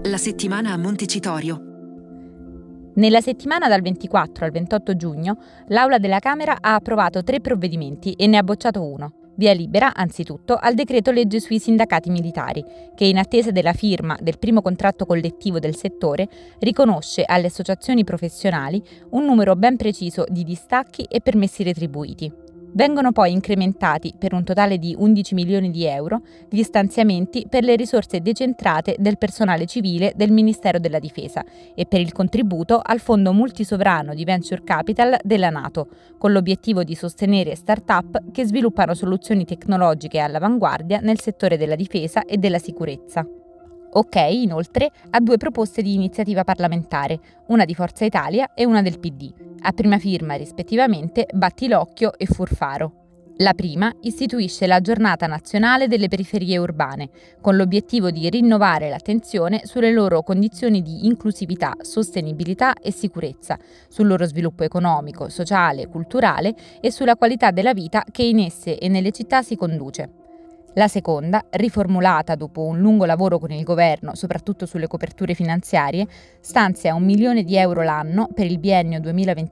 La settimana a Montecitorio. Nella settimana dal 24 al 28 giugno, l'Aula della Camera ha approvato 3 provvedimenti e ne ha bocciato uno. Via libera, anzitutto, al decreto legge sui sindacati militari, che in attesa della firma del primo contratto collettivo del settore, riconosce alle associazioni professionali un numero ben preciso di distacchi e permessi retribuiti. Vengono poi incrementati, per un totale di 11 milioni di euro, gli stanziamenti per le risorse decentrate del personale civile del Ministero della Difesa e per il contributo al Fondo Multisovrano di Venture Capital della NATO, con l'obiettivo di sostenere start-up che sviluppano soluzioni tecnologiche all'avanguardia nel settore della difesa e della sicurezza. Ok, inoltre, a 2 proposte di iniziativa parlamentare, una di Forza Italia e una del PD, a prima firma rispettivamente Battilocchio e Furfaro. La prima istituisce la Giornata Nazionale delle Periferie Urbane, con l'obiettivo di rinnovare l'attenzione sulle loro condizioni di inclusività, sostenibilità e sicurezza, sul loro sviluppo economico, sociale, culturale e sulla qualità della vita che in esse e nelle città si conduce. La seconda, riformulata dopo un lungo lavoro con il governo, soprattutto sulle coperture finanziarie, stanzia 1 milione di euro l'anno per il biennio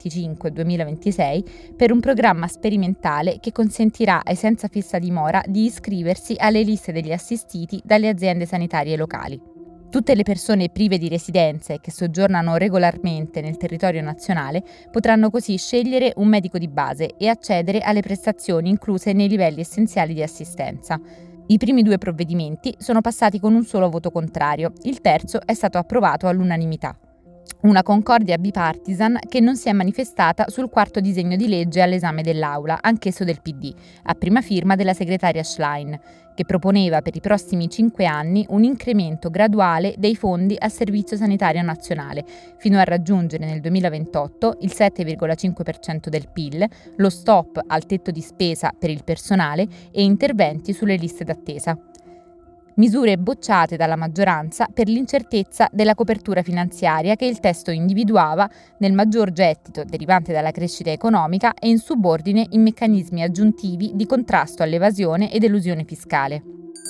2025-2026 per un programma sperimentale che consentirà ai senza fissa dimora di iscriversi alle liste degli assistiti dalle aziende sanitarie locali. Tutte le persone prive di residenza e che soggiornano regolarmente nel territorio nazionale potranno così scegliere un medico di base e accedere alle prestazioni incluse nei livelli essenziali di assistenza. I primi 2 provvedimenti sono passati con un solo voto contrario, il terzo è stato approvato all'unanimità. Una concordia bipartisan che non si è manifestata sul quarto disegno di legge all'esame dell'Aula, anch'esso del PD, a prima firma della segretaria Schlein, che proponeva per i prossimi 5 anni un incremento graduale dei fondi al Servizio Sanitario Nazionale, fino a raggiungere nel 2028 il 7,5% del PIL, lo stop al tetto di spesa per il personale e interventi sulle liste d'attesa. Misure bocciate dalla maggioranza per l'incertezza della copertura finanziaria che il testo individuava nel maggior gettito derivante dalla crescita economica e in subordine in meccanismi aggiuntivi di contrasto all'evasione ed elusione fiscale.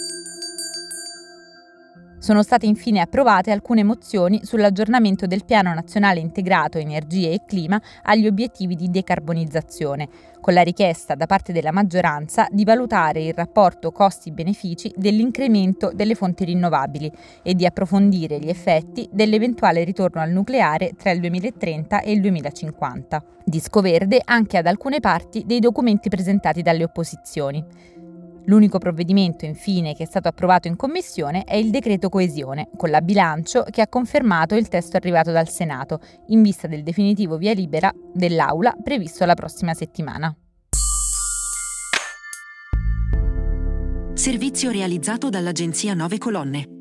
Sono state infine approvate alcune mozioni sull'aggiornamento del Piano Nazionale Integrato Energia e Clima agli obiettivi di decarbonizzazione, con la richiesta da parte della maggioranza di valutare il rapporto costi-benefici dell'incremento delle fonti rinnovabili e di approfondire gli effetti dell'eventuale ritorno al nucleare tra il 2030 e il 2050. Disco verde anche ad alcune parti dei documenti presentati dalle opposizioni. L'unico provvedimento, infine, che è stato approvato in Commissione è il decreto coesione, con la bilancio che ha confermato il testo arrivato dal Senato, in vista del definitivo via libera dell'Aula previsto la prossima settimana. Servizio realizzato dall'agenzia 9 Colonne.